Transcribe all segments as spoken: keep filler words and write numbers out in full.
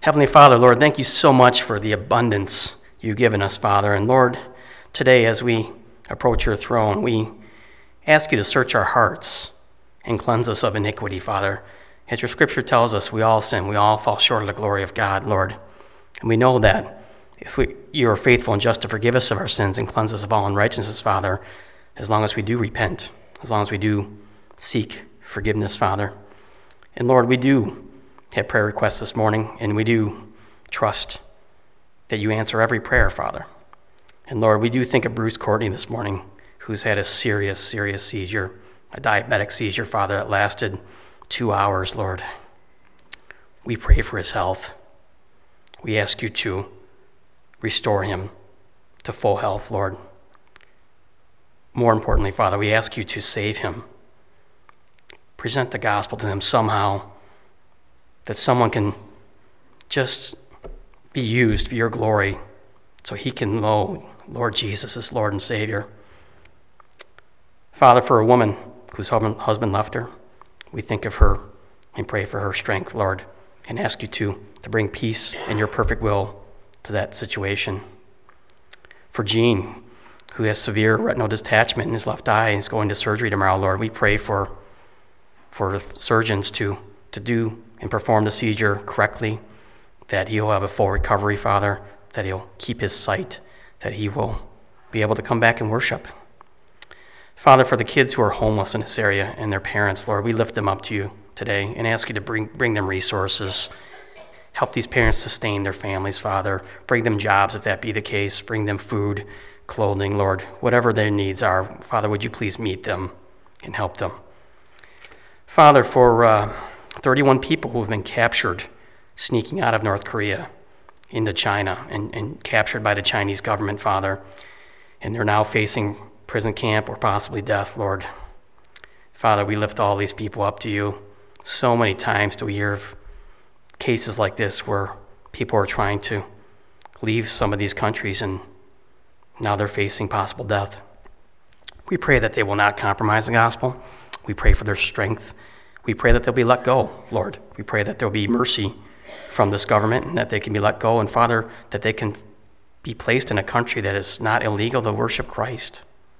Heavenly Father, Lord, thank you so much for the abundance you've given us, Father. And Lord, today as we approach your throne, we ask you to search our hearts and cleanse us of iniquity, Father. As your scripture tells us, we all sin, we all fall short of the glory of God, Lord. And we know that if we, you are faithful and just to forgive us of our sins and cleanse us of all unrighteousness, Father, as long as we do repent, as long as we do seek forgiveness, Father. And Lord, we do have prayer requests this morning, and we do trust that you answer every prayer, Father. And Lord, we do think of Bruce Courtney this morning, who's had a serious, serious seizure, a diabetic seizure, Father, that lasted two hours, Lord. We pray for his health. We ask you to restore him to full health, Lord. More importantly, Father, we ask you to save him. Present the gospel to him somehow, that someone can just be used for your glory so he can know Lord Jesus is Lord and Savior. Father, for a woman whose husband left her, we think of her and pray for her strength, Lord, and ask you to, to bring peace and your perfect will to that situation. For Gene, who has severe retinal detachment in his left eye and is going to surgery tomorrow, Lord, we pray for, for surgeons to, to do and perform the procedure correctly, that he'll have a full recovery, Father, that he'll keep his sight, that he will be able to come back and worship. Father, for the kids who are homeless in this area and their parents, Lord, we lift them up to you today and ask you to bring, bring them resources. Help these parents sustain their families, Father. Bring them jobs, if that be the case. Bring them food, clothing, Lord. Whatever their needs are, Father, would you please meet them and help them. Father, for uh, thirty-one people who have been captured sneaking out of North Korea into China and, and captured by the Chinese government, Father, and they're now facing prison camp or possibly death, Lord. Father, we lift all these people up to you. So many times do we hear of cases like this where people are trying to leave some of these countries and now they're facing possible death. We pray that they will not compromise the gospel. We pray for their strength. We pray that they'll be let go, Lord. We pray that there'll be mercy from this government and that they can be let go. And Father, that they can be placed in a country that is not illegal to worship Christ.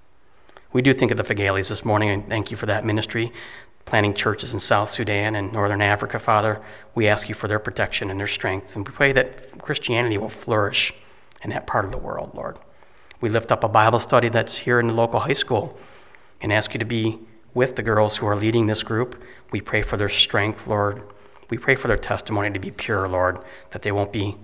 We do think of the Fagalis this morning, and thank you for that ministry, planting churches in South Sudan and Northern Africa, Father. We ask you for their protection and their strength, and we pray that Christianity will flourish in that part of the world, Lord. We lift up a Bible study that's here in the local high school and ask you to be with the girls who are leading this group. We pray for their strength, Lord. We pray for their testimony to be pure, Lord, that they won't be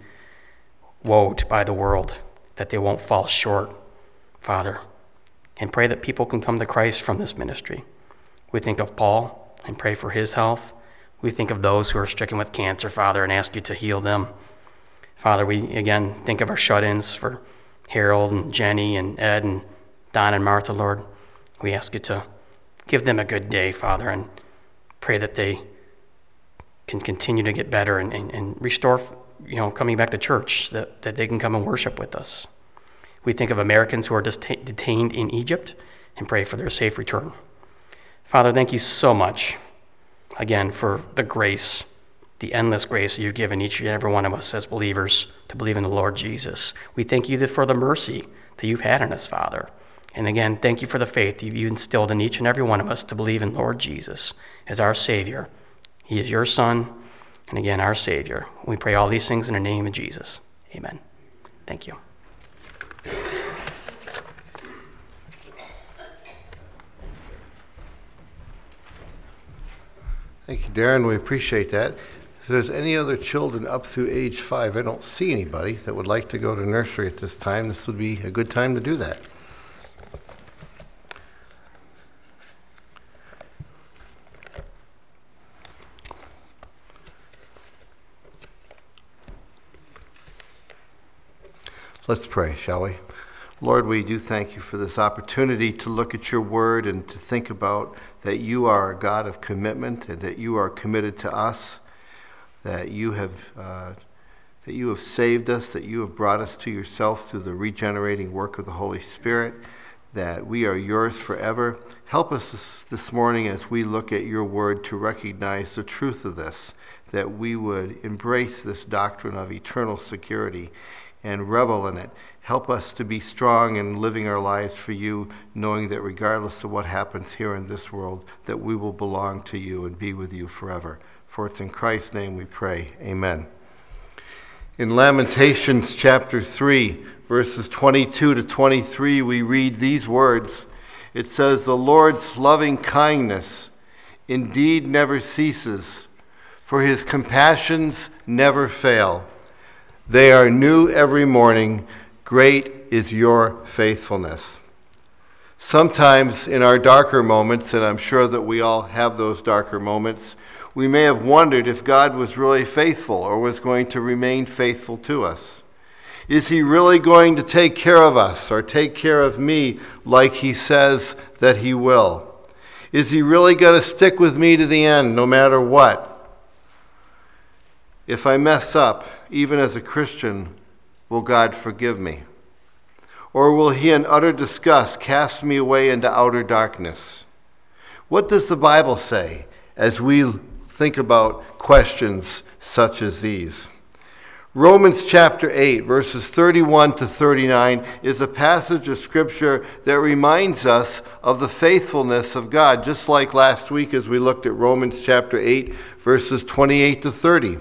woed by the world, that they won't fall short, Father. And pray that people can come to Christ from this ministry. We think of Paul and pray for his health. We think of those who are stricken with cancer, Father, and ask you to heal them. Father, we again think of our shut-ins for Harold and Jenny and Ed and Don and Martha, Lord. We ask you to give them a good day, Father, and pray that they can continue to get better and, and, and restore, you know, coming back to church, that, that they can come and worship with us. We think of Americans who are deta- detained in Egypt and pray for their safe return. Father, thank you so much, again, for the grace, the endless grace that you've given each and every one of us as believers to believe in the Lord Jesus. We thank you for the mercy that you've had in us, Father. And again, thank you for the faith that you've instilled in each and every one of us to believe in Lord Jesus as our Savior. He is your Son, and again, our Savior. We pray all these things in the name of Jesus. Amen. Thank you. Thank you, Darren. We appreciate that. If there's any other children up through age five, I don't see anybody that would like to go to nursery at this time. This would be a good time to do that. Let's pray, shall we? Lord, we do thank you for this opportunity to look at your word and to think about that you are a God of commitment and that you are committed to us, that you have uh, that you have saved us, that you have brought us to yourself through the regenerating work of the Holy Spirit, that we are yours forever. Help us this, this morning as we look at your word to recognize the truth of this, that we would embrace this doctrine of eternal security and revel in it. Help us to be strong in living our lives for you, knowing that regardless of what happens here in this world, that we will belong to you and be with you forever. For it's in Christ's name we pray. Amen. In Lamentations chapter three, verses twenty-two to twenty-three, we read these words. It says, "The Lord's loving kindness indeed never ceases, for his compassions never fail. They are new every morning. Great is your faithfulness." Sometimes in our darker moments, and I'm sure that we all have those darker moments, we may have wondered if God was really faithful or was going to remain faithful to us. Is he really going to take care of us or take care of me like he says that he will? Is he really going to stick with me to the end no matter what? If I mess up, even as a Christian, will God forgive me? Or will he in utter disgust cast me away into outer darkness? What does the Bible say as we think about questions such as these? Romans chapter eight, verses thirty-one to thirty-nine, is a passage of Scripture that reminds us of the faithfulness of God, just like last week as we looked at Romans chapter eight, verses twenty-eight to thirty.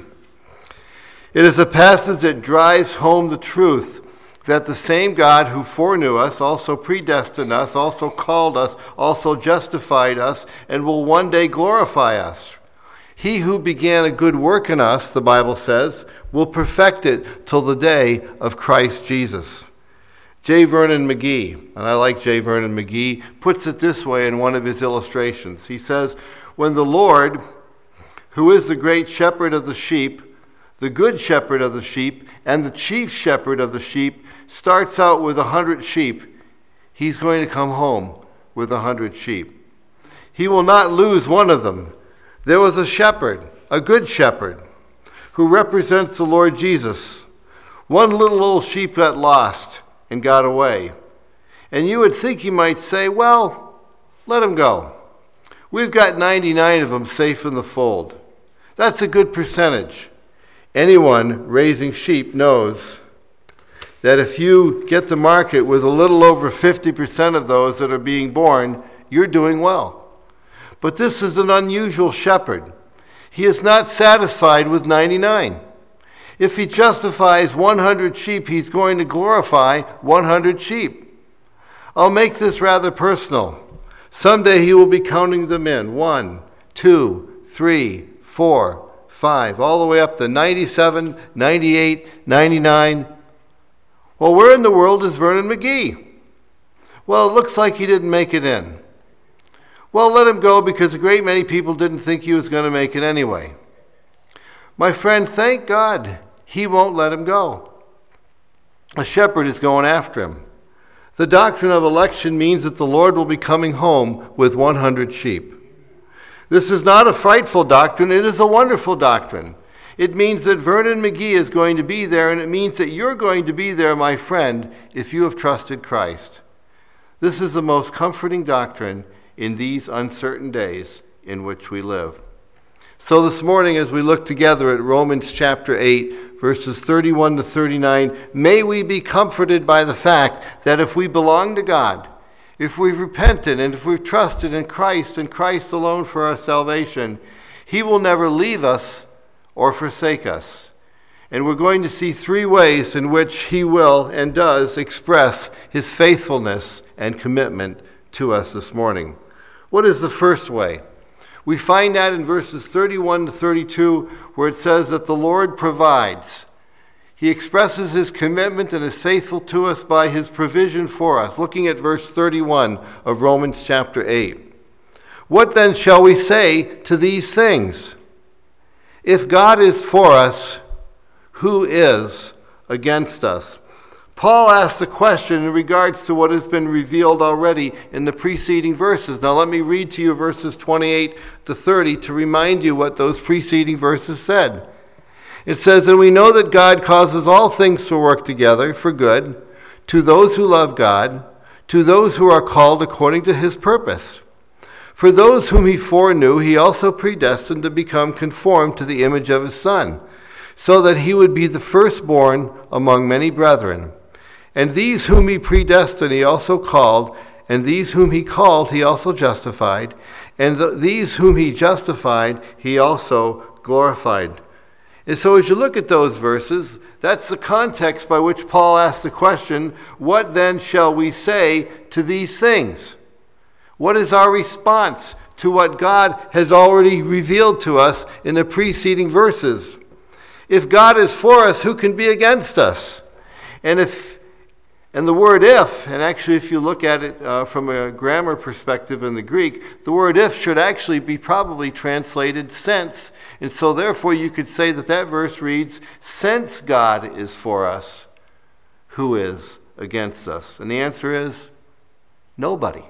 It is a passage that drives home the truth that the same God who foreknew us, also predestined us, also called us, also justified us, and will one day glorify us. He who began a good work in us, the Bible says, will perfect it till the day of Christ Jesus. J. Vernon McGee, and I like J. Vernon McGee, puts it this way in one of his illustrations. He says, "When the Lord, who is the great shepherd of the sheep, the good shepherd of the sheep, and the chief shepherd of the sheep, starts out with a hundred sheep, he's going to come home with a hundred sheep. He will not lose one of them. There was a shepherd, a good shepherd, who represents the Lord Jesus. One little old sheep got lost and got away. And you would think he might say, well, let him go. We've got ninety-nine of them safe in the fold. That's a good percentage. Anyone raising sheep knows that if you get to market with a little over fifty percent of those that are being born, you're doing well. But this is an unusual shepherd. He is not satisfied with ninety-nine. If he justifies one hundred sheep, he's going to glorify one hundred sheep. I'll make this rather personal. Someday he will be counting them in. One, two, three, four, five, all the way up to ninety-seven, ninety-eight, ninety-nine. Well, where in the world is Vernon McGee? Well, it looks like he didn't make it in. Well, let him go because a great many people didn't think he was going to make it anyway. My friend, thank God he won't let him go. A shepherd is going after him. The doctrine of election means that the Lord will be coming home with one hundred sheep. This is not a frightful doctrine, it is a wonderful doctrine. It means that Vernon McGee is going to be there, and it means that you're going to be there, my friend, if you have trusted Christ. This is the most comforting doctrine in these uncertain days in which we live. So this morning, as we look together at Romans chapter eight, verses thirty-one to thirty-nine, may we be comforted by the fact that if we belong to God, if we've repented and if we've trusted in Christ and Christ alone for our salvation, he will never leave us or forsake us. And we're going to see three ways in which he will and does express his faithfulness and commitment to us this morning. What is the first way? We find that in verses thirty-one to thirty-two, where it says that the Lord provides. He expresses his commitment and is faithful to us by his provision for us. Looking at verse thirty-one of Romans chapter eight. What then shall we say to these things? If God is for us, who is against us? Paul asks a question in regards to what has been revealed already in the preceding verses. Now let me read to you verses twenty-eight to thirty to remind you what those preceding verses said. It says, "And we know that God causes all things to work together for good to those who love God, to those who are called according to his purpose. For those whom he foreknew, he also predestined to become conformed to the image of his Son, so that he would be the firstborn among many brethren. And these whom he predestined, he also called, and these whom he called, he also justified, and th- these whom he justified, he also glorified. And so as you look at those verses, that's the context by which Paul asks the question, what then shall we say to these things? What is our response to what God has already revealed to us in the preceding verses? If God is for us, who can be against us? And if, and the word if, and actually if you look at it uh, from a grammar perspective in the Greek, the word if should actually be probably translated since. And so therefore you could say that that verse reads, since God is for us, who is against us? And the answer is nobody.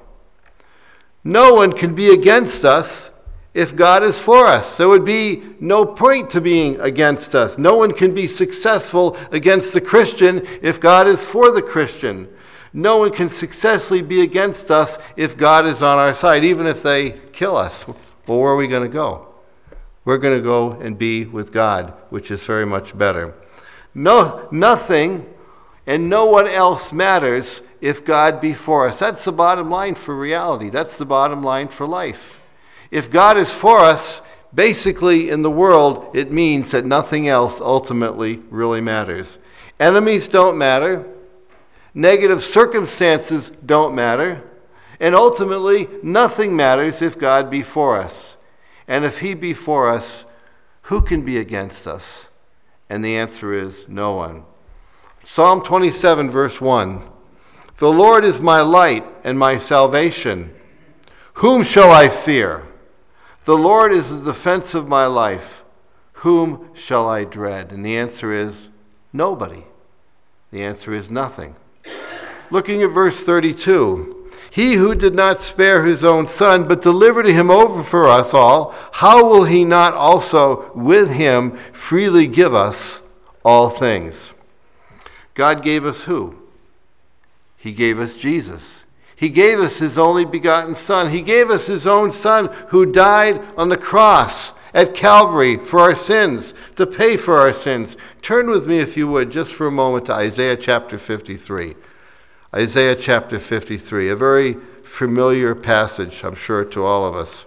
No one can be against us if God is for us. There would be no point to being against us. No one can be successful against the Christian if God is for the Christian. No one can successfully be against us if God is on our side, even if they kill us. Well, where are we going to go? We're going to go and be with God, which is very much better. No, nothing and no one else matters if God be for us. That's the bottom line for reality. That's the bottom line for life. If God is for us, basically in the world, it means that nothing else ultimately really matters. Enemies don't matter. Negative circumstances don't matter. And ultimately, nothing matters if God be for us. And if he be for us, who can be against us? And the answer is no one. Psalm twenty-seven, verse one. The Lord is my light and my salvation. Whom shall I fear? The Lord is the defense of my life. Whom shall I dread? And the answer is nobody. The answer is nothing. Looking at verse thirty-two. He who did not spare his own son, but delivered him over for us all, how will he not also with him freely give us all things? God gave us who? He gave us Jesus. He gave us his only begotten Son. He gave us his own Son who died on the cross at Calvary for our sins, to pay for our sins. Turn with me, if you would, just for a moment to Isaiah chapter fifty-three. Isaiah chapter fifty-three, a very familiar passage, I'm sure, to all of us.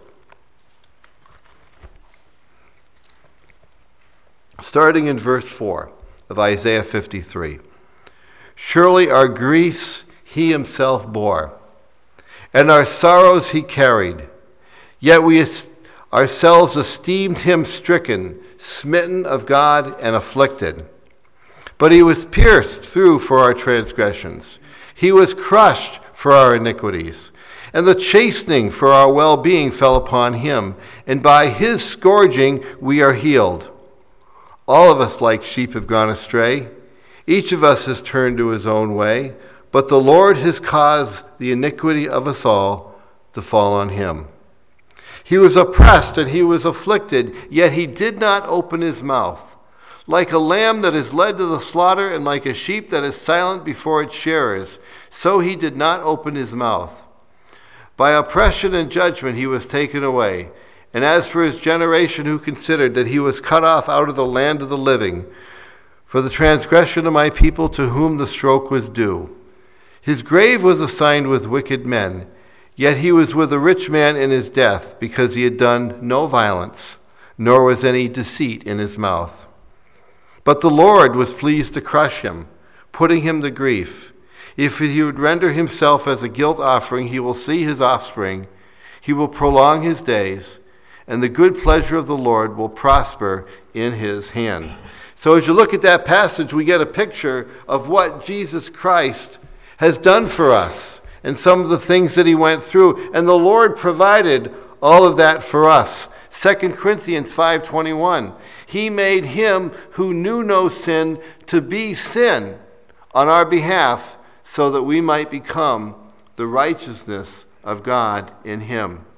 Starting in verse four of Isaiah fifty-three. Surely our griefs he himself bore, and our sorrows he carried. Yet we ourselves esteemed him stricken, smitten of God, and afflicted. But he was pierced through for our transgressions. He was crushed for our iniquities. And the chastening for our well-being fell upon him, and by his scourging we are healed. All of us like sheep have gone astray. Each of us has turned to his own way, but the Lord has caused the iniquity of us all to fall on him. He was oppressed and he was afflicted, yet he did not open his mouth. Like a lamb that is led to the slaughter, and like a sheep that is silent before its shearers, so he did not open his mouth. By oppression and judgment he was taken away. And as for his generation, who considered that he was cut off out of the land of the living, for the transgression of my people to whom the stroke was due. His grave was assigned with wicked men, yet he was with a rich man in his death, because he had done no violence, nor was any deceit in his mouth. But the Lord was pleased to crush him, putting him to grief. If he would render himself as a guilt offering, he will see his offspring. He will prolong his days, and the good pleasure of the Lord will prosper in his hand. So as you look at that passage, we get a picture of what Jesus Christ has done for us and some of the things that he went through. And the Lord provided all of that for us. Second Corinthians five twenty-one. He made him who knew no sin to be sin on our behalf, so that we might become the righteousness of God in him.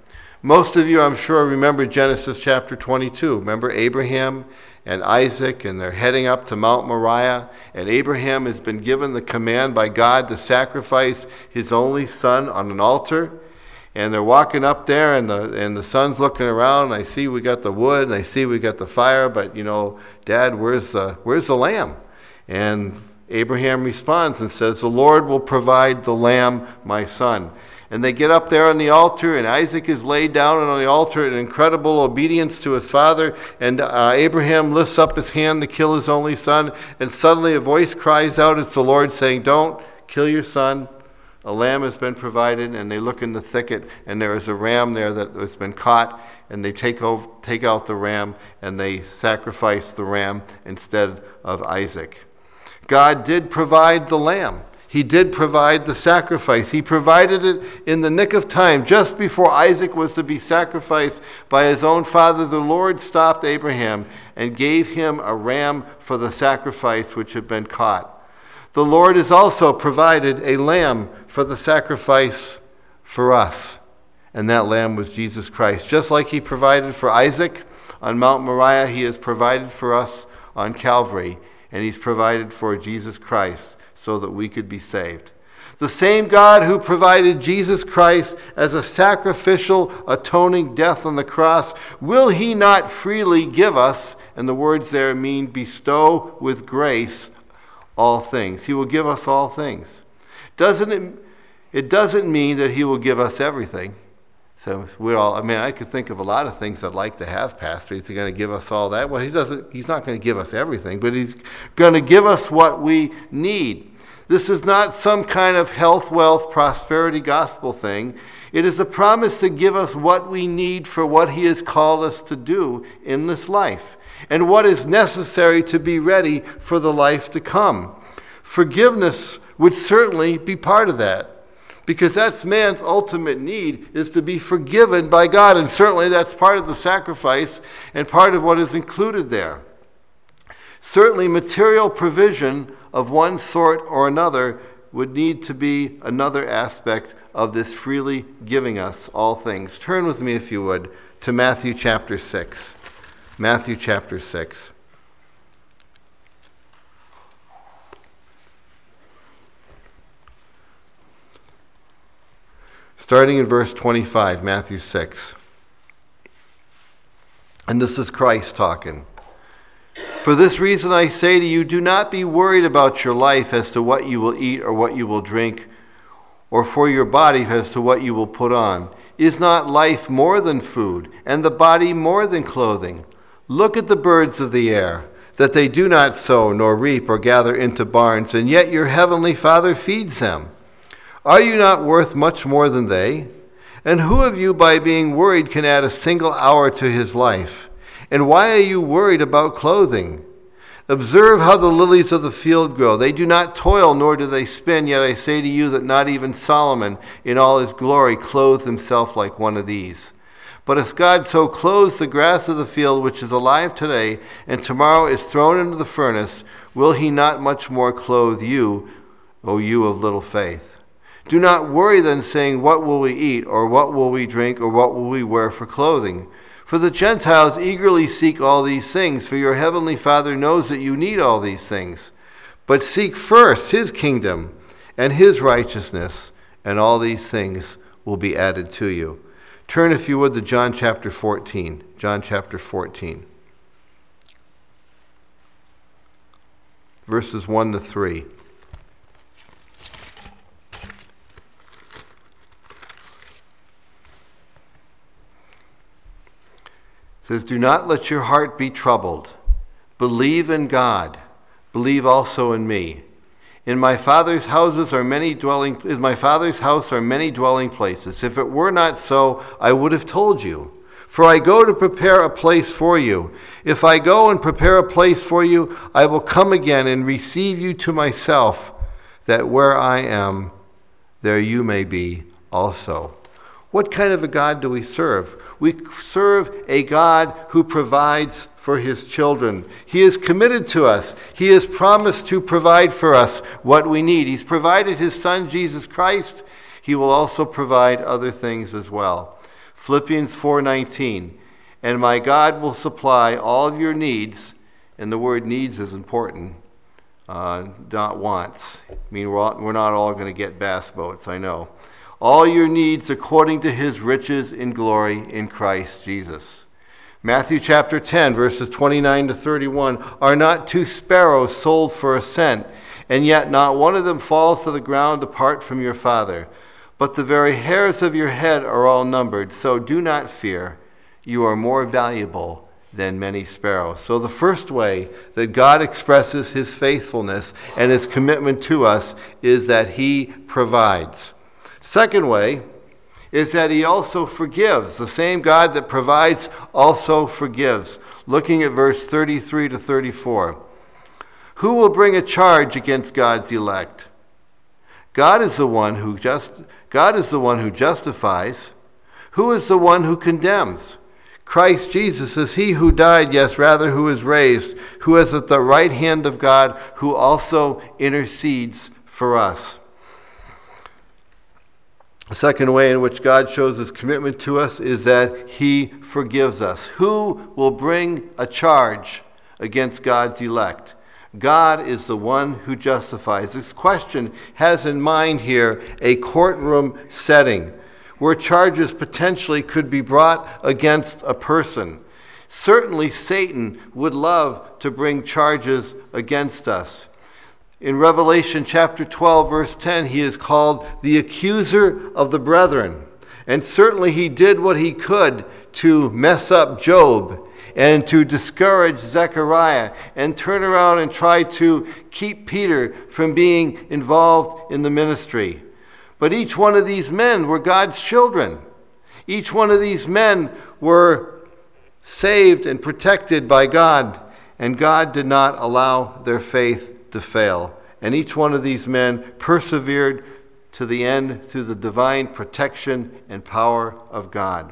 Most of you, I'm sure, remember Genesis chapter twenty-two. Remember Abraham and Isaac, and they're heading up to Mount Moriah, and Abraham has been given the command by God to sacrifice his only son on an altar. And they're walking up there, and the and the son's looking around, and I see we got the wood, and I see we got the fire, but, you know, Dad, where's the, where's the lamb? And Abraham responds and says, the Lord will provide the lamb, my son. And they get up there on the altar, and Isaac is laid down on the altar in incredible obedience to his father. And uh, Abraham lifts up his hand to kill his only son. And suddenly a voice cries out, it's the Lord saying, don't kill your son. A lamb has been provided. And they look in the thicket, and there is a ram there that has been caught. And they take, over, take out the ram, and they sacrifice the ram instead of Isaac. God did provide the lamb. He did provide the sacrifice. He provided it in the nick of time. Just before Isaac was to be sacrificed by his own father, the Lord stopped Abraham and gave him a ram for the sacrifice which had been caught. The Lord has also provided a lamb for the sacrifice for us. And that lamb was Jesus Christ. Just like he provided for Isaac on Mount Moriah, he has provided for us on Calvary. And he's provided for Jesus Christ so that we could be saved. The same God who provided Jesus Christ as a sacrificial, atoning death on the cross, will he not freely give us, and the words there mean bestow with grace, all things. He will give us all things. Doesn't it, it doesn't mean that he will give us everything. So we're all, I mean, I could think of a lot of things I'd like to have, Pastor. Is he going to give us all that? Well, he doesn't, he's not going to give us everything, but he's going to give us what we need. This is not some kind of health, wealth, prosperity gospel thing. It is a promise to give us what we need for what he has called us to do in this life, and what is necessary to be ready for the life to come. Forgiveness would certainly be part of that. Because that's man's ultimate need, is to be forgiven by God. And certainly that's part of the sacrifice and part of what is included there. Certainly material provision of one sort or another would need to be another aspect of this freely giving us all things. Turn with me, if you would, to Matthew chapter six. Matthew chapter six. Starting in verse twenty-five, Matthew six. And this is Christ talking. For this reason I say to you, do not be worried about your life as to what you will eat or what you will drink, or for your body as to what you will put on. Is not life more than food, and the body more than clothing? Look at the birds of the air, that they do not sow, nor reap, or gather into barns, and yet your heavenly Father feeds them. Are you not worth much more than they? And who of you, by being worried, can add a single hour to his life? And why are you worried about clothing? Observe how the lilies of the field grow. They do not toil, nor do they spin. Yet I say to you that not even Solomon, in all his glory, clothed himself like one of these. But as God so clothes the grass of the field, which is alive today, and tomorrow is thrown into the furnace, will he not much more clothe you, O you of little faith? Do not worry then, saying, what will we eat, or what will we drink, or what will we wear for clothing? For the Gentiles eagerly seek all these things, for your heavenly Father knows that you need all these things. But seek first his kingdom and his righteousness, and all these things will be added to you. Turn, if you would, to John chapter fourteen. John chapter fourteen. Verses one to three. It says, do not let your heart be troubled. Believe in God. Believe also in me. In my Father's houses are many dwelling. In my Father's house are many dwelling places. If it were not so, I would have told you. For I go to prepare a place for you. If I go and prepare a place for you, I will come again and receive you to myself, that where I am, there you may be also. What kind of a God do we serve? We serve a God who provides for his children. He is committed to us. He has promised to provide for us what we need. He's provided his Son, Jesus Christ. He will also provide other things as well. Philippians four nineteen, and my God will supply all of your needs, and the word needs is important, uh, not wants. I mean, we're, all, we're not all going to get bass boats, I know. All your needs according to his riches in glory in Christ Jesus. Matthew chapter ten, verses twenty-nine to thirty-one, are not two sparrows sold for a cent, and yet not one of them falls to the ground apart from your Father. But the very hairs of your head are all numbered, so do not fear. You are more valuable than many sparrows. So the first way that God expresses his faithfulness and his commitment to us is that he provides. Second way is that he also forgives. The same God that provides also forgives. Looking at verse thirty-three to thirty-four. Who will bring a charge against God's elect? God is the one who just God is the one who justifies. Who is the one who condemns? Christ Jesus is he who died, yes, rather who is raised, who is at the right hand of God, who also intercedes for us. The second way in which God shows his commitment to us is that he forgives us. Who will bring a charge against God's elect? God is the one who justifies. This question has in mind here a courtroom setting where charges potentially could be brought against a person. Certainly Satan would love to bring charges against us. In Revelation chapter twelve, verse ten, he is called the accuser of the brethren. And certainly he did what he could to mess up Job and to discourage Zechariah and turn around and try to keep Peter from being involved in the ministry. But each one of these men were God's children. Each one of these men were saved and protected by God, and God did not allow their faith to fail. And each one of these men persevered to the end through the divine protection and power of God.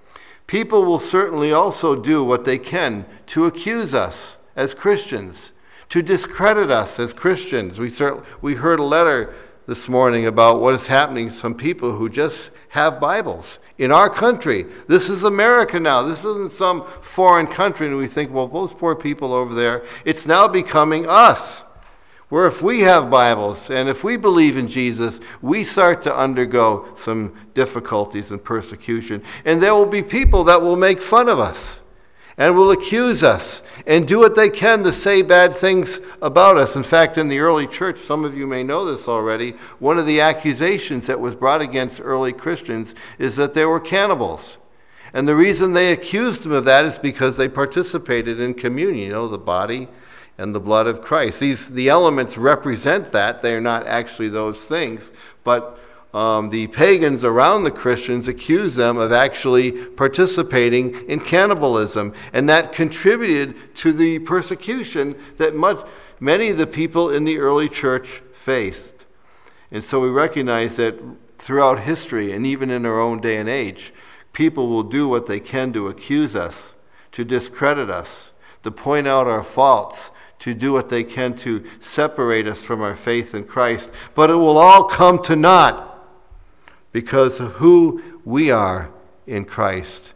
People will certainly also do what they can to accuse us as Christians, to discredit us as Christians. We certainly, we heard a letter this morning about what is happening to some people who just have Bibles in our country. This is America now. This isn't some foreign country, and we think, well, those poor people over there. It's now becoming us, where if we have Bibles and if we believe in Jesus, we start to undergo some difficulties and persecution. And there will be people that will make fun of us and will accuse us and do what they can to say bad things about us. In fact, in the early church, some of you may know this already, one of the accusations that was brought against early Christians is that they were cannibals. And the reason they accused them of that is because they participated in communion, you know, the body and the blood of Christ. These the elements represent that. They are not actually those things, but um, the pagans around the Christians accuse them of actually participating in cannibalism, and that contributed to the persecution that much, many of the people in the early church faced. And so we recognize that throughout history, and even in our own day and age, people will do what they can to accuse us, to discredit us, to point out our faults, to do what they can to separate us from our faith in Christ. But it will all come to naught because of who we are in Christ.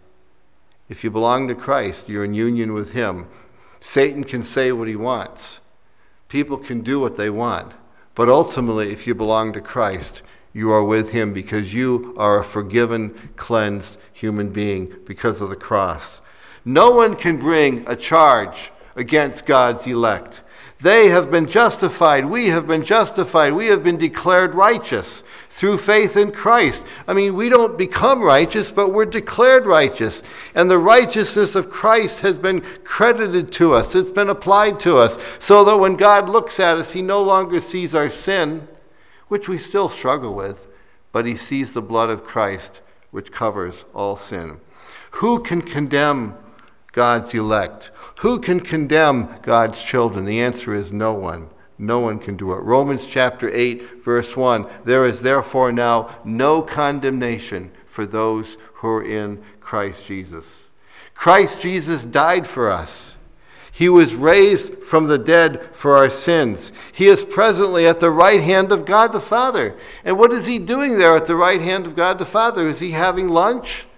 If you belong to Christ, you're in union with him. Satan can say what he wants. People can do what they want. But ultimately, if you belong to Christ, you are with him because you are a forgiven, cleansed human being because of the cross. No one can bring a charge against God's elect. They have been justified. We have been justified. We have been declared righteous through faith in Christ. I mean, we don't become righteous, but we're declared righteous. And the righteousness of Christ has been credited to us. It's been applied to us so that when God looks at us, he no longer sees our sin, which we still struggle with, but he sees the blood of Christ, which covers all sin. Who can condemn God's elect? Who can condemn God's children? The answer is no one. No one can do it. Romans chapter eight, verse one, there is therefore now no condemnation for those who are in Christ Jesus. Christ Jesus died for us. He was raised from the dead for our sins. He is presently at the right hand of God the Father. And what is he doing there at the right hand of God the Father? Is he having lunch?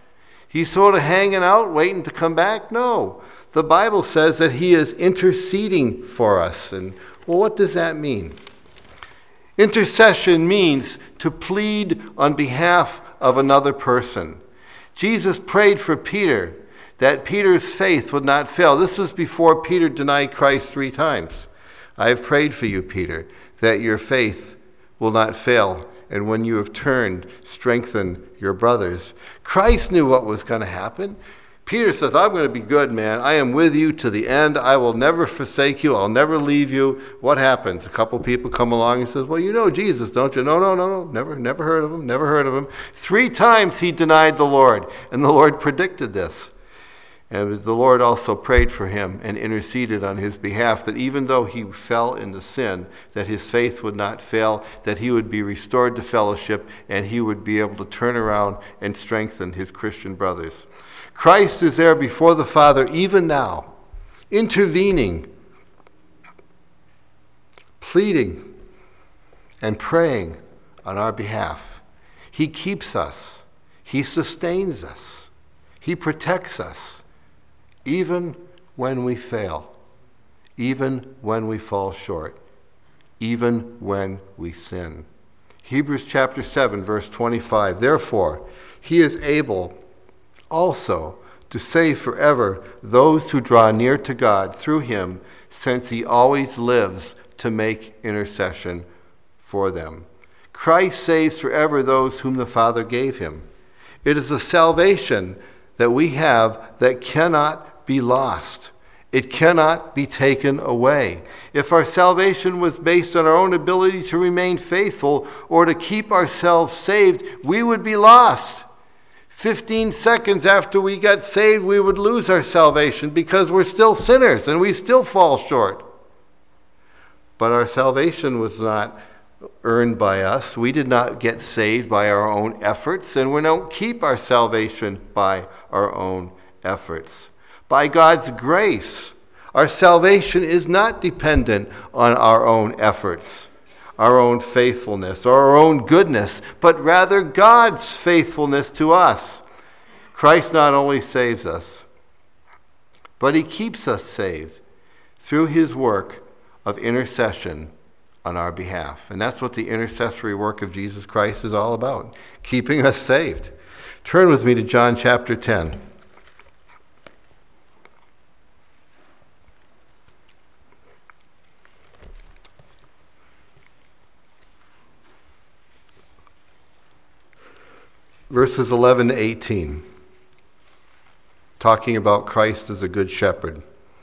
He's sort of hanging out, waiting to come back? No. The Bible says that he is interceding for us. And, well, what does that mean? Intercession means to plead on behalf of another person. Jesus prayed for Peter that Peter's faith would not fail. This was before Peter denied Christ three times. I have prayed for you, Peter, that your faith will not fail. And when you have turned, strengthen your brothers. Christ knew what was going to happen. Peter says, I'm going to be good, man. I am with you to the end. I will never forsake you. I'll never leave you. What happens? A couple people come along and says, well, you know Jesus, don't you? No, no, no, no. Never, never heard of him. Never heard of him. Three times he denied the Lord, and the Lord predicted this. And the Lord also prayed for him and interceded on his behalf that even though he fell into sin, that his faith would not fail, that he would be restored to fellowship, and he would be able to turn around and strengthen his Christian brothers. Christ is there before the Father even now, intervening, pleading, and praying on our behalf. He keeps us. He sustains us. He protects us. Even when we fail, even when we fall short, even when we sin. Hebrews chapter seven, verse twenty-five, therefore, he is able also to save forever those who draw near to God through him, since he always lives to make intercession for them. Christ saves forever those whom the Father gave him. It is a salvation that we have that cannot be lost. It cannot be taken away. If our salvation was based on our own ability to remain faithful or to keep ourselves saved, we would be lost. Fifteen seconds after we got saved, we would lose our salvation because we're still sinners and we still fall short. But our salvation was not earned by us. We did not get saved by our own efforts, and we don't keep our salvation by our own efforts. By God's grace, our salvation is not dependent on our own efforts, our own faithfulness, or our own goodness, but rather God's faithfulness to us. Christ not only saves us, but he keeps us saved through his work of intercession on our behalf. And that's what the intercessory work of Jesus Christ is all about, keeping us saved. Turn with me to John chapter ten. Verses eleven to eighteen, talking about Christ as a good shepherd.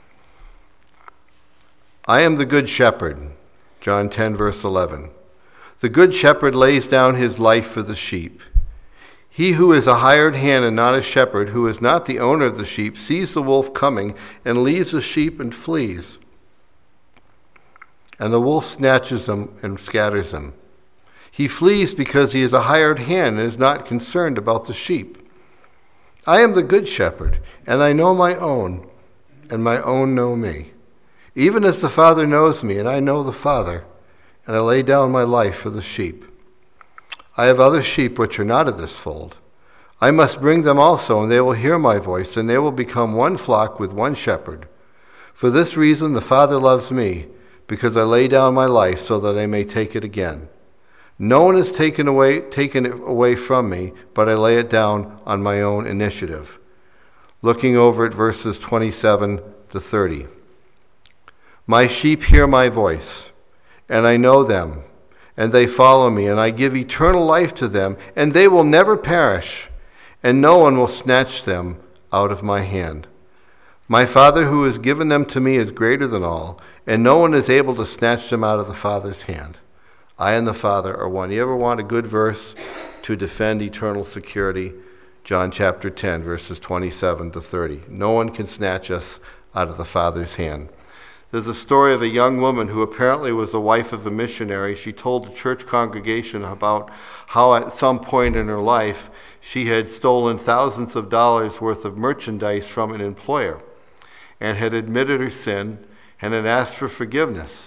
I am the good shepherd, John ten, verse eleven. The good shepherd lays down his life for the sheep. He who is a hired hand and not a shepherd, who is not the owner of the sheep, sees the wolf coming and leaves the sheep and flees. And the wolf snatches them and scatters them. He flees because he is a hired hand and is not concerned about the sheep. I am the good shepherd, and I know my own, and my own know me. Even as the Father knows me, and I know the Father, and I lay down my life for the sheep. I have other sheep which are not of this fold. I must bring them also, and they will hear my voice, and they will become one flock with one shepherd. For this reason the Father loves me, because I lay down my life so that I may take it again. No one has taken away taken it away from me, but I lay it down on my own initiative. Looking over at verses twenty-seven to thirty. My sheep hear my voice, and I know them, and they follow me, and I give eternal life to them, and they will never perish, and no one will snatch them out of my hand. My Father who has given them to me is greater than all, and no one is able to snatch them out of the Father's hand. I and the Father are one. You ever want a good verse to defend eternal security? John chapter ten, verses twenty-seven to thirty. No one can snatch us out of the Father's hand. There's a story of a young woman who apparently was the wife of a missionary. She told the church congregation about how at some point in her life she had stolen thousands of dollars worth of merchandise from an employer and had admitted her sin and had asked for forgiveness.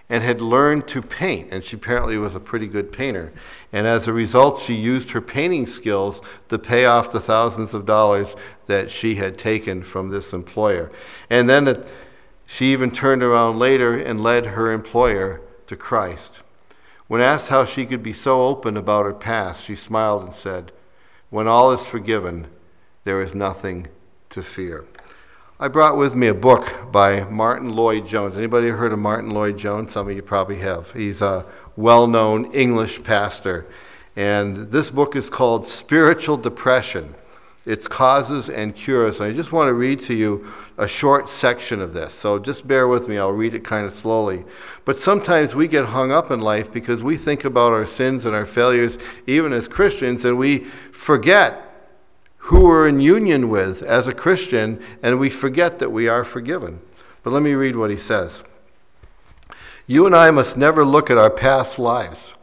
and had learned to paint, and she apparently was a pretty good painter. And as a result, she used her painting skills to pay off the thousands of dollars that she had taken from this employer. And then it, she even turned around later and led her employer to Christ. When asked how she could be so open about her past, she smiled and said, "When all is forgiven, there is nothing to fear." I brought with me a book by Martin Lloyd-Jones. Anybody heard of Martin Lloyd-Jones? Some of you probably have. He's a well-known English pastor. And this book is called Spiritual Depression, Its Causes and Cures. And I just want to read to you a short section of this. So just bear with me. I'll read it kind of slowly. But sometimes we get hung up in life because we think about our sins and our failures, even as Christians, and we forget who we're in union with as a Christian, and we forget that we are forgiven. But let me read what he says. You and I must never look at our past lives.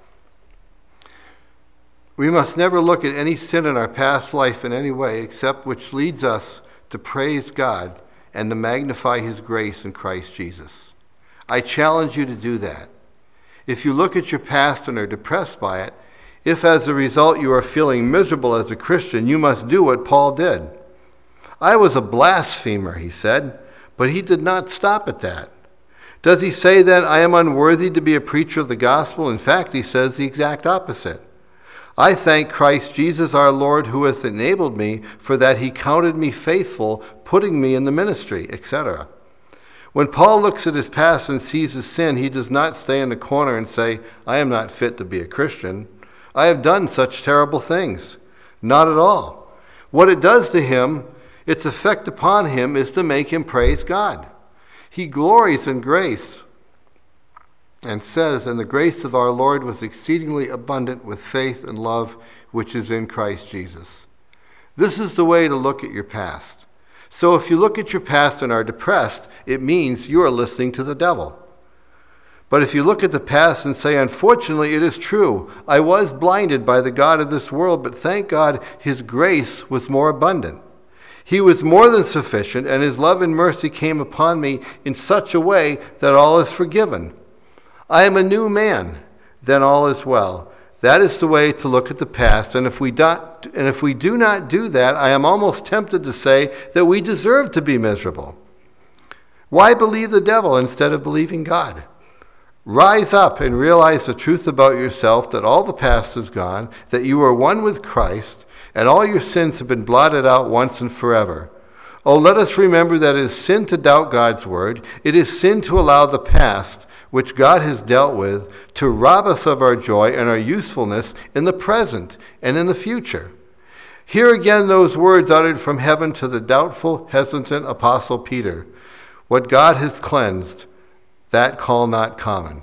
We must never look at any sin in our past life in any way except which leads us to praise God and to magnify his grace in Christ Jesus. I challenge you to do that. If you look at your past and are depressed by it, if as a result you are feeling miserable as a Christian, you must do what Paul did. I was a blasphemer, he said, but he did not stop at that. Does he say then, I am unworthy to be a preacher of the gospel? In fact, he says the exact opposite. I thank Christ Jesus our Lord, who hath enabled me, for that he counted me faithful, putting me in the ministry, et cetera. When Paul looks at his past and sees his sin, he does not stay in the corner and say, I am not fit to be a Christian. I have done such terrible things. Not at all. What it does to him, its effect upon him, is to make him praise God. He glories in grace and says, and the grace of our Lord was exceedingly abundant with faith and love, which is in Christ Jesus. This is the way to look at your past. So if you look at your past and are depressed, it means you are listening to the devil. But if you look at the past and say, unfortunately, it is true, I was blinded by the God of this world, but thank God his grace was more abundant. He was more than sufficient, and his love and mercy came upon me in such a way that all is forgiven. I am a new man, then all is well. That is the way to look at the past, and if we do, and if we do not do that, I am almost tempted to say that we deserve to be miserable. Why believe the devil instead of believing God? Rise up and realize the truth about yourself, that all the past is gone, that you are one with Christ, and all your sins have been blotted out once and forever. Oh, let us remember that it is sin to doubt God's word. It is sin to allow the past, which God has dealt with, to rob us of our joy and our usefulness in the present and in the future. Hear again those words uttered from heaven to the doubtful, hesitant apostle Peter. What God has cleansed, that call not common.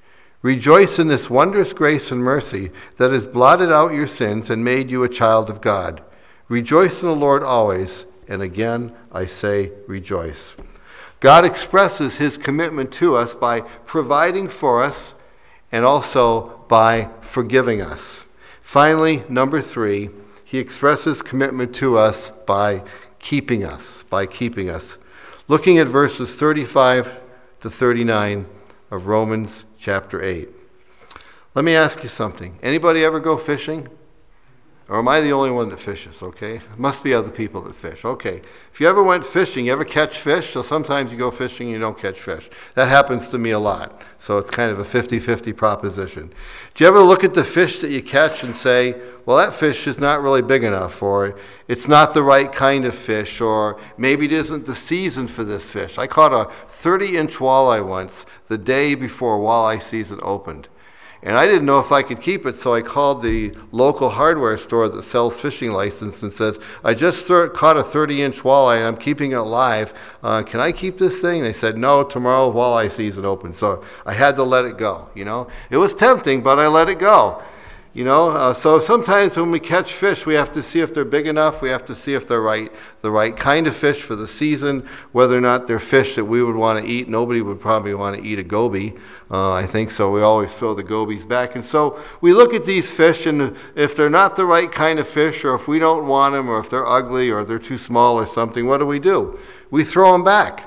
Rejoice in this wondrous grace and mercy that has blotted out your sins and made you a child of God. Rejoice in the Lord always, and again I say rejoice. God expresses his commitment to us by providing for us and also by forgiving us. Finally, number three, he expresses commitment to us by keeping us, by keeping us. Looking at verses thirty-five to thirty-nine of Romans chapter eight. Let me ask you something. Anybody ever go fishing? Or am I the only one that fishes, okay? It must be other people that fish. Okay. If you ever went fishing, you ever catch fish? So sometimes you go fishing and you don't catch fish. That happens to me a lot. So it's kind of a fifty-fifty proposition. Do you ever look at the fish that you catch and say, well, that fish is not really big enough, or it's not the right kind of fish, or maybe it isn't the season for this fish? I caught a thirty-inch walleye once the day before walleye season opened. And I didn't know if I could keep it, so I called the local hardware store that sells fishing license and says, I just th- caught a thirty-inch walleye and I'm keeping it live. Uh, can I keep this thing? And they said, no, tomorrow walleye season opens. So I had to let it go, you know. It was tempting, but I let it go. You know, uh, so sometimes when we catch fish, we have to see if they're big enough. We have to see if they're right, the right kind of fish for the season, whether or not they're fish that we would want to eat. Nobody would probably want to eat a goby, uh, I think, so we always throw the gobies back. And so we look at these fish, and if they're not the right kind of fish, or if we don't want them, or if they're ugly, or they're too small or something, what do we do? We throw them back.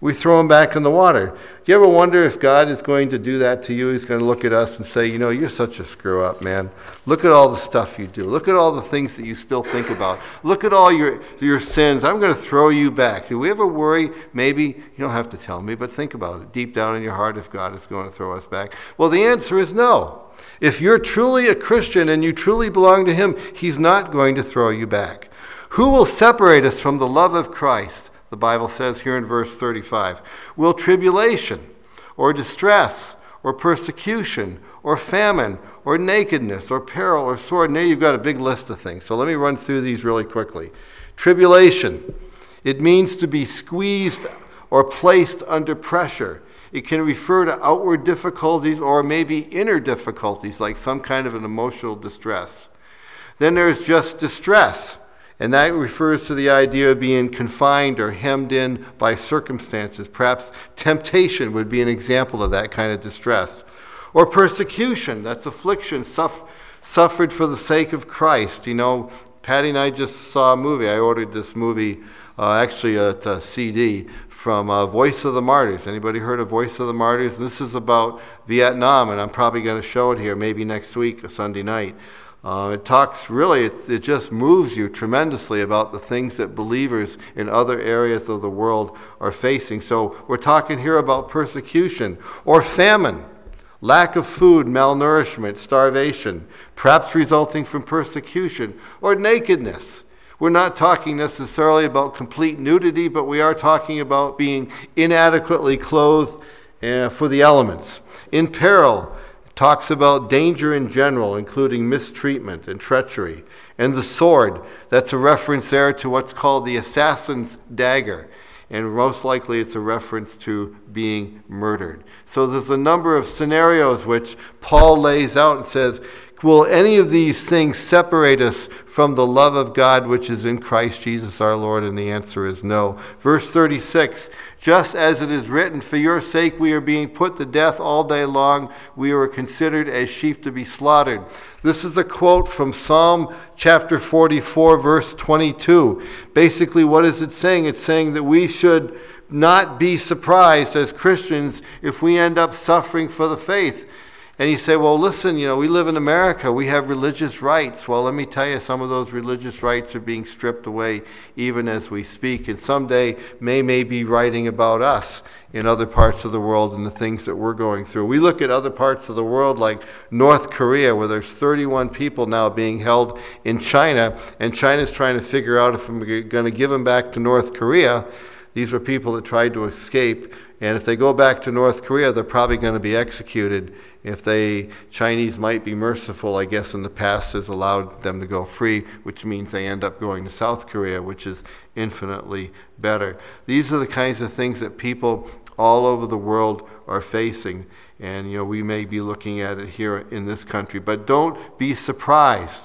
We throw them back in the water. Do you ever wonder if God is going to do that to you? He's going to look at us and say, you know, you're such a screw up, man. Look at all the stuff you do. Look at all the things that you still think about. Look at all your, your sins. I'm going to throw you back. Do we ever worry? Maybe, you don't have to tell me, but think about it deep down in your heart if God is going to throw us back. Well, the answer is no. If you're truly a Christian and you truly belong to him, he's not going to throw you back. Who will separate us from the love of Christ? The Bible says here in verse thirty-five, will tribulation or distress or persecution or famine or nakedness or peril or sword? And there you've got a big list of things. So let me run through these really quickly. Tribulation, it means to be squeezed or placed under pressure. It can refer to outward difficulties or maybe inner difficulties, like some kind of an emotional distress. Then there's just distress. And that refers to the idea of being confined or hemmed in by circumstances. Perhaps temptation would be an example of that kind of distress. Or persecution, that's affliction suff- suffered for the sake of Christ. You know, Patty and I just saw a movie. I ordered this movie, uh, actually a, a C D, from uh, Voice of the Martyrs. Anybody heard of Voice of the Martyrs? And this is about Vietnam, and I'm probably going to show it here maybe next week, a Sunday night. Uh, it talks really, it, it just moves you tremendously about the things that believers in other areas of the world are facing. So we're talking here about persecution or famine, lack of food, malnourishment, starvation, perhaps resulting from persecution, or nakedness. We're not talking necessarily about complete nudity, but we are talking about being inadequately clothed uh, for the elements. In peril, talks about danger in general, including mistreatment and treachery. And the sword, that's a reference there to what's called the assassin's dagger. And most likely it's a reference to being murdered. So there's a number of scenarios which Paul lays out and says, will any of these things separate us from the love of God which is in Christ Jesus our Lord? And the answer is no. Verse thirty-six, just as it is written, for your sake we are being put to death all day long. We are considered as sheep to be slaughtered. This is a quote from Psalm chapter forty-four, verse twenty-two. Basically, what is it saying? It's saying that we should not be surprised as Christians if we end up suffering for the faith. And you say, well, listen, you know, we live in America. We have religious rights. Well, let me tell you, some of those religious rights are being stripped away even as we speak. And someday May may be writing about us in other parts of the world and the things that we're going through. We look at other parts of the world like North Korea, where there's thirty-one people now being held in China, and China's trying to figure out if we're going to give them back to North Korea. These were people that tried to escape. And if they go back to North Korea, they're probably going to be executed. If they, Chinese might be merciful, I guess in the past has allowed them to go free, which means they end up going to South Korea, which is infinitely better. These are the kinds of things that people all over the world are facing. And, you know, we may be looking at it here in this country. But don't be surprised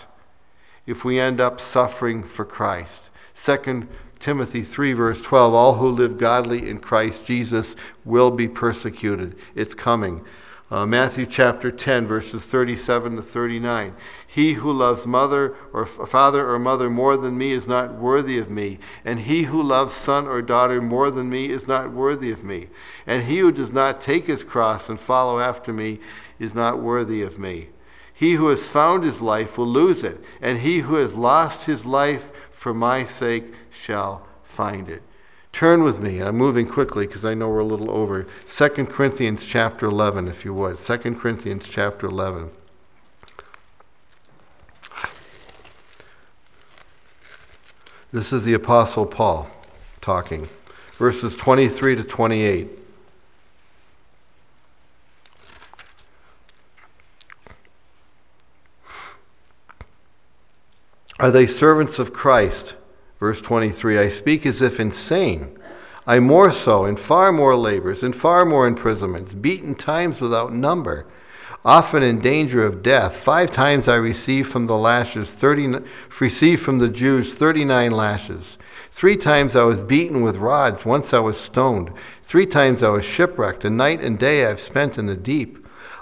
if we end up suffering for Christ. Second Timothy three, verse twelve, all who live godly in Christ Jesus will be persecuted. It's coming. Uh, Matthew chapter ten, verses thirty-seven to thirty-nine. He who loves mother or f- father or mother more than me is not worthy of me. And he who loves son or daughter more than me is not worthy of me. And he who does not take his cross and follow after me is not worthy of me. He who has found his life will lose it. And he who has lost his life for my sake shall find it. Turn with me, and I'm moving quickly because I know we're a little over. Second Corinthians chapter eleven, if you would. Second Corinthians chapter eleven. This is the Apostle Paul talking. Verses twenty-three to twenty-eight. Are they servants of Christ? Verse twenty-three, I speak as if insane. I more so, in far more labors, in far more imprisonments, beaten times without number, often in danger of death. Five times I received from the lashes, thirty, received from the Jews thirty-nine lashes. Three times I was beaten with rods. Once I was stoned. Three times I was shipwrecked. A night and day I've spent in the deep.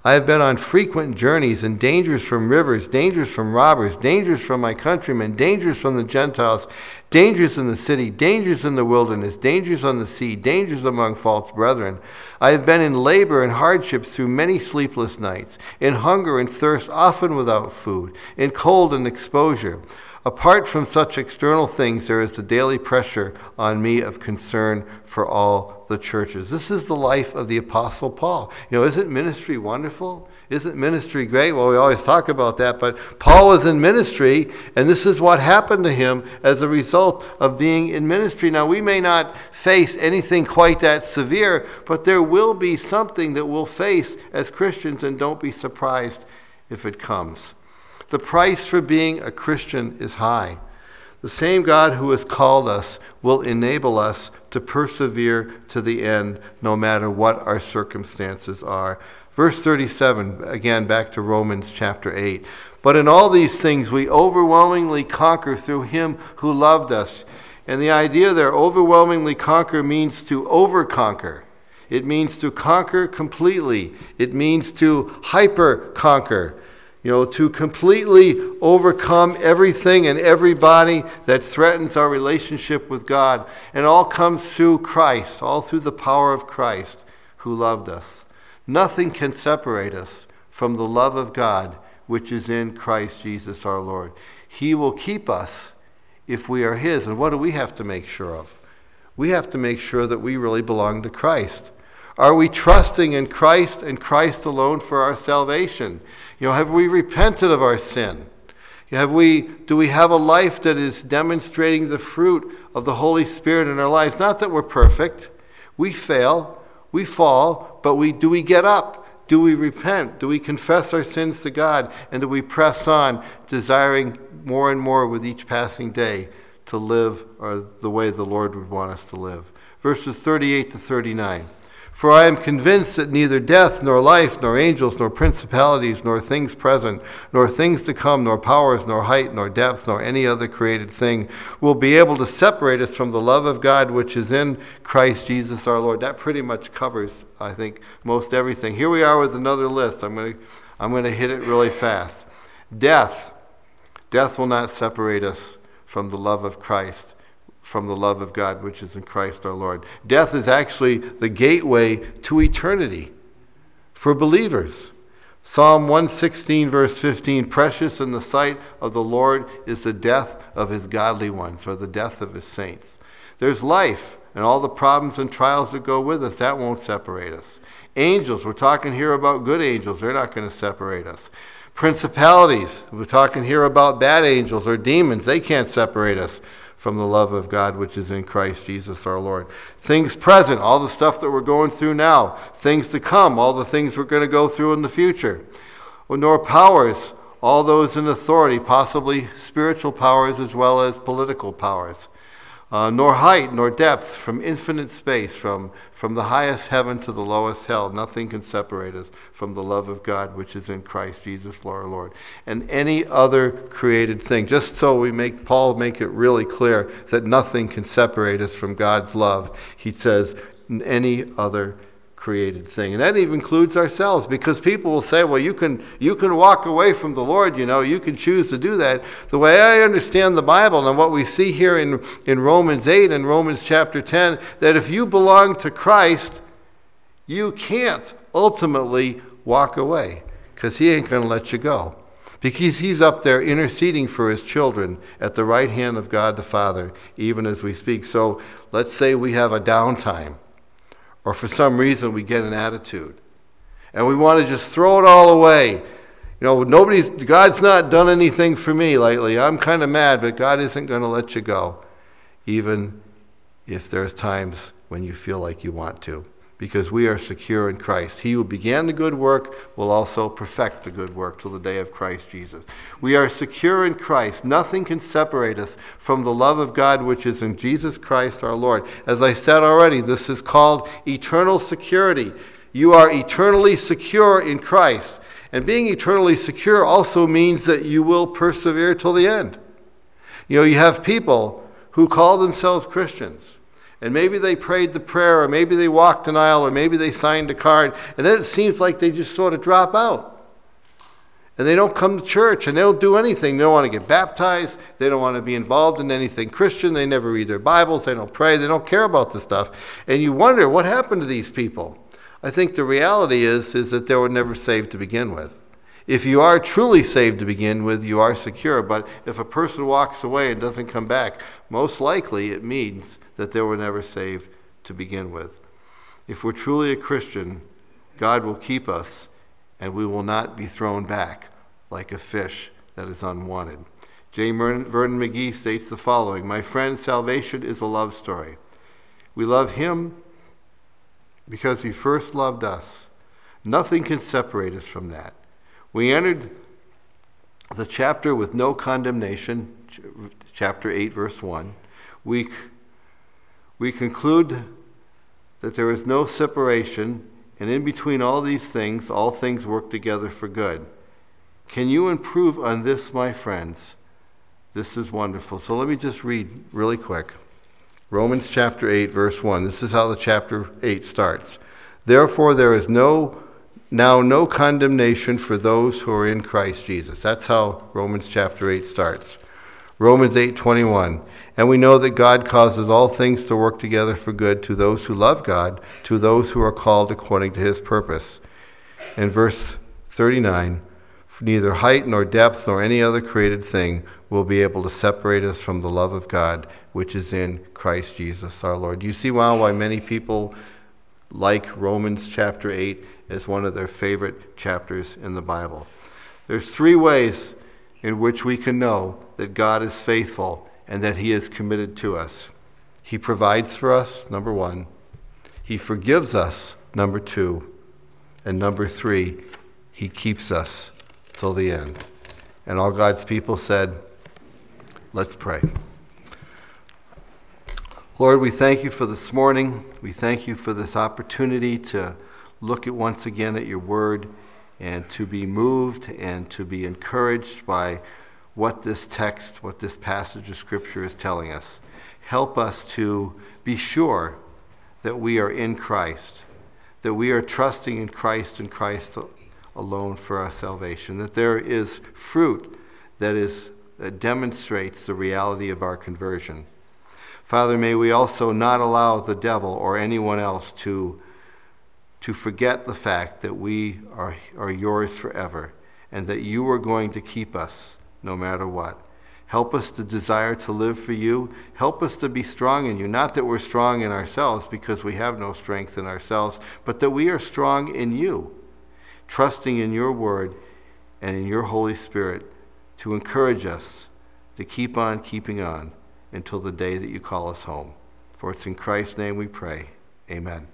I have been on frequent journeys and dangers from rivers, dangers from robbers, dangers from my countrymen, dangers from the Gentiles, dangers in the city, dangers in the wilderness, dangers on the sea, dangers among false brethren. I have been in labor and hardships through many sleepless nights, in hunger and thirst, often without food, in cold and exposure. Apart from such external things, there is the daily pressure on me of concern for all the churches. This is the life of the Apostle Paul. You know, isn't ministry wonderful? Isn't ministry great? Well, we always talk about that, but Paul was in ministry, and this is what happened to him as a result of being in ministry. Now, we may not face anything quite that severe, but there will be something that we'll face as Christians, and don't be surprised if it comes. The price for being a Christian is high. The same God who has called us will enable us to persevere to the end, no matter what our circumstances are. Verse thirty-seven, again, back to Romans chapter eight. But in all these things we overwhelmingly conquer through him who loved us. And the idea there, overwhelmingly conquer, means to over-conquer. It means to conquer completely. It means to hyper-conquer. You know, to completely overcome everything and everybody that threatens our relationship with God. And all comes through Christ, all through the power of Christ who loved us. Nothing can separate us from the love of God, which is in Christ Jesus our Lord. He will keep us if we are his. And what do we have to make sure of? We have to make sure that we really belong to Christ. Are we trusting in Christ and Christ alone for our salvation? You know, have we repented of our sin? Have we, do we have a life that is demonstrating the fruit of the Holy Spirit in our lives? Not that we're perfect. We fail, we fall, but we do we get up? Do we repent? Do we confess our sins to God? And do we press on, desiring more and more with each passing day to live or the way the Lord would want us to live? Verses thirty-eight to thirty-nine. For I am convinced that neither death, nor life, nor angels, nor principalities, nor things present, nor things to come, nor powers, nor height, nor depth, nor any other created thing will be able to separate us from the love of God which is in Christ Jesus our Lord. That pretty much covers, I think, most everything. Here we are with another list. I'm going to, I'm going to hit it really fast. Death. Death will not separate us from the love of Christ, from the love of God, which is in Christ our Lord. Death is actually the gateway to eternity for believers. Psalm one sixteen, verse fifteen, precious in the sight of the Lord is the death of his godly ones, or the death of his saints. There's life and all the problems and trials that go with us. That won't separate us. Angels, we're talking here about good angels. They're not going to separate us. Principalities, we're talking here about bad angels or demons. They can't separate us from the love of God which is in Christ Jesus our Lord. Things present, all the stuff that we're going through now. Things to come, all the things we're going to go through in the future. Nor powers, all those in authority, possibly spiritual powers as well as political powers. Uh, nor height, nor depth, from infinite space, from, from the highest heaven to the lowest hell. Nothing can separate us from the love of God, which is in Christ Jesus, our Lord. And any other created thing. Just so we make, Paul make it really clear that nothing can separate us from God's love. He says, any other created thing. And that even includes ourselves, because people will say, well, you can you can walk away from the Lord, you know, you can choose to do that. The way I understand the Bible and what we see here in, in Romans eight and Romans chapter ten, that if you belong to Christ, you can't ultimately walk away, because he ain't going to let you go. Because he's up there interceding for his children at the right hand of God the Father, even as we speak. So let's say we have a downtime, or for some reason we get an attitude, and we want to just throw it all away. You know, nobody's, God's not done anything for me lately. I'm kind of mad, but God isn't going to let you go, even if there's times when you feel like you want to, because we are secure in Christ. He who began the good work will also perfect the good work till the day of Christ Jesus. We are secure in Christ. Nothing can separate us from the love of God which is in Jesus Christ our Lord. As I said already, this is called eternal security. You are eternally secure in Christ. And being eternally secure also means that you will persevere till the end. You know, you have people who call themselves Christians, And maybe they prayed the prayer, or maybe they walked an aisle, or maybe they signed a card, and then it seems like they just sort of drop out. And they don't come to church, and they don't do anything. They don't want to get baptized. They don't want to be involved in anything Christian. They never read their Bibles. They don't pray. They don't care about this stuff. And you wonder, what happened to these people? I think the reality is, is that they were never saved to begin with. If you are truly saved to begin with, you are secure. But if a person walks away and doesn't come back, most likely it means that they were never saved to begin with. If we're truly a Christian, God will keep us, and we will not be thrown back like a fish that is unwanted. J. Vernon McGee states the following: "My friend, salvation is a love story. We love him because he first loved us. Nothing can separate us from that. We entered the chapter with no condemnation," chapter eight, verse one. We, we conclude that there is no separation, and in between all these things, all things work together for good. Can you improve on this, my friends? This is wonderful. So let me just read really quick. Romans chapter eight, verse one. This is how the chapter eight starts. "Therefore there is no now no condemnation for those who are in Christ Jesus." That's how Romans chapter eight starts. Romans eight twenty-one. "And we know that God causes all things to work together for good to those who love God, to those who are called according to his purpose." And verse thirty-nine. "Neither height nor depth nor any other created thing will be able to separate us from the love of God, which is in Christ Jesus our Lord." You see now why many people like Romans chapter eight as one of their favorite chapters in the Bible. There's three ways in which we can know that God is faithful and that he is committed to us. He provides for us, number one. He forgives us, number two. And number three, he keeps us till the end. And all God's people said, let's pray. Lord, we thank you for this morning. We thank you for this opportunity to look at once again at your word and to be moved and to be encouraged by what this text, what this passage of Scripture is telling us. Help us to be sure that we are in Christ, that we are trusting in Christ and Christ alone for our salvation, that there is fruit that is that demonstrates the reality of our conversion. Father, may we also not allow the devil or anyone else to, to forget the fact that we are, are yours forever and that you are going to keep us no matter what. Help us to desire to live for you. Help us to be strong in you. Not that we're strong in ourselves because we have no strength in ourselves, but that we are strong in you, trusting in your word and in your Holy Spirit to encourage us to keep on keeping on until the day that you call us home. For it's in Christ's name we pray. Amen.